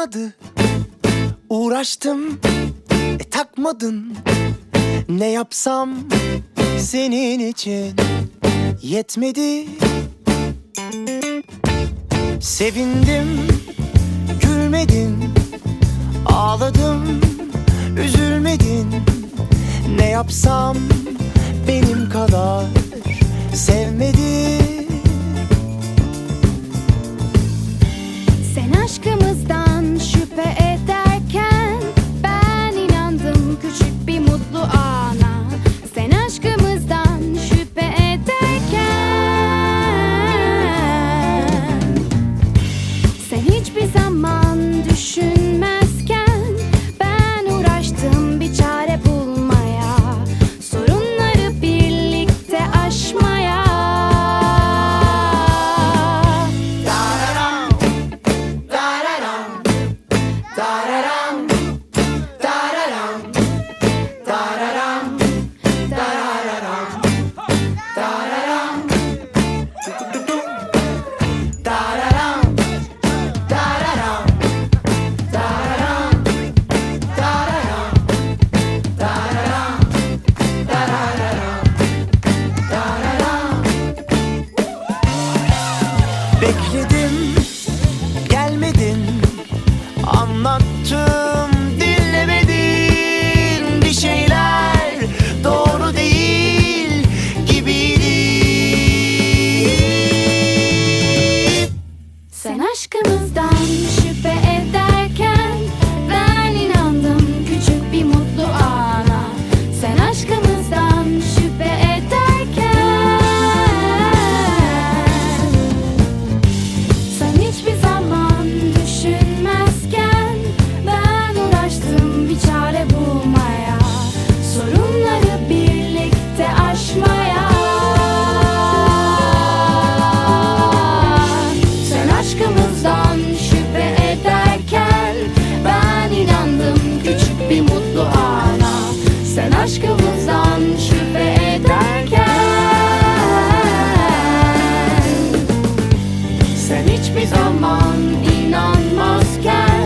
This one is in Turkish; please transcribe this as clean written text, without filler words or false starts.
olmadı. Uğraştım, takmadın. Ne yapsam senin için yetmedi. Sevindim, gülmedin. Ağladım, üzülmedin. Ne yapsam benim kadar sevmedin. Sen aşkımızdan şüphe ederken ben inandım küçük bir mutlu ana. Sen aşkımızdan şüphe ederken sen hiçbir zaman düşünmezken ben uğraştım bir çare bulmaya, sorunları birlikte aşmaya. Bekledim, gelmedin. Anlattım, dinlemedin. Bir şeyler doğru değil gibiydi. Sen aşkımızdan şüphe ederken ben inandım küçük bir mutlu ana. Sen aşkımızdan şüphe ederken sen hiçbir zaman düşünmezken ben uğraştım bir çare bulmaya, sorunları birlikte aşmaya. Sen aşkımızdan şüphe ederken ben inandım küçük bir mutlu ana. Sen aşkımızdan şüphe ederken sen hiçbir zaman inanmazken